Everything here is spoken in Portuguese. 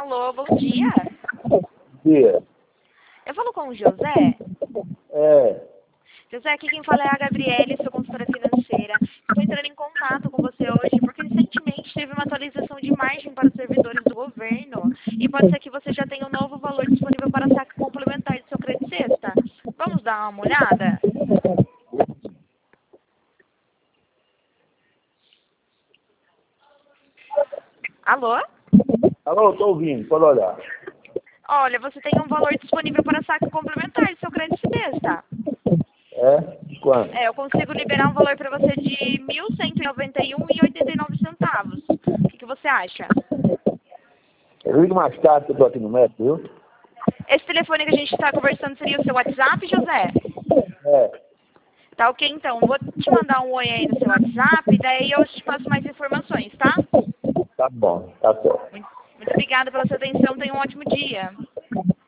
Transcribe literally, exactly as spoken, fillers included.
Alô, bom dia. Bom dia. Eu falo com o José. É. José, aqui quem fala é a Gabriele, sou consultora financeira. Estou entrando em contato com você hoje porque recentemente teve uma atualização de margem para os servidores do governo e pode ser que você já tenha um novo valor disponível para saque complementar do seu crédito sexta. Vamos dar uma olhada? Alô? Alô, tô ouvindo, pode olhar. Olha, você tem um valor disponível para saque complementar do seu crédito sexta. É? Quanto? É, eu consigo liberar um valor para você de mil cento e noventa e um reais e oitenta e nove centavos. O que, que você acha? Eu ligo mais tarde que eu tô aqui no médico, viu? Esse telefone que a gente está conversando seria o seu WhatsApp, José? É. Tá ok, então. Vou te mandar um oi aí no seu WhatsApp, daí eu te passo mais informações, tá? Tá bom, tá certo. Muito, muito obrigada pela sua atenção. Tenha um ótimo dia.